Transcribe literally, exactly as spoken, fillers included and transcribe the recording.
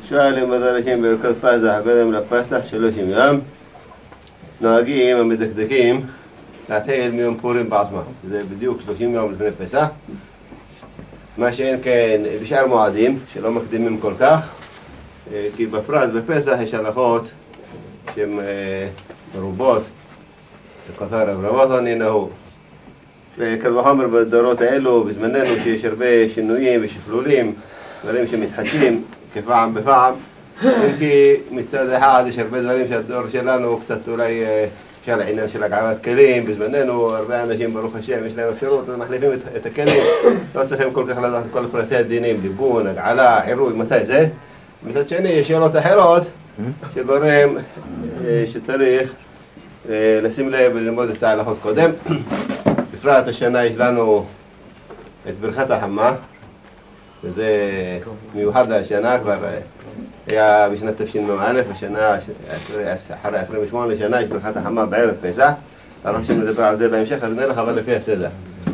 שואלים בדרשים ברכות פסח קודם לפסח שלושים יום. נוהגים המדקדקים להתחיל מיום פורים בעצמם, זה בדיוק שלושים יום לפני פסח. מה שאין כן בשאר מועדים שלא מקדימים כל כך, כי בפרט בפסח יש הלכות שהן מרובות, כתר רבות הנינהו, וקל וחומר בדורות האלו בזמננו שיש הרבה שינויים ושכלולים, דברים שמתחדשים כפעם בפעם, אם כי מצד אחד יש הרבה דברים שהדור שלנו קצת אולי אפשר לעניין של הגעלת כלים, בזמננו הרבה אנשים ברוך השם יש להם אפשרות, אז מחליפים את, את הכלים, לא צריכים כל כך לדעת כל פרטי הדינים, ליבון, הגעלה, עירוי, מתי זה. מצד שני יש שאלות אחרות שגורם שצריך לשים לב וללמוד את ההלכות קודם. בפרט השנה יש לנו את ברכת החמה, וזה מיוחד השנה, כבר היה בשנת תשמ"א, השנה אחרי עשרים ושמונה שנה יש ברכת החמה בערב פסח. אנחנו נדבר על זה בהמשך, אז נלך אבל לפי הסדר.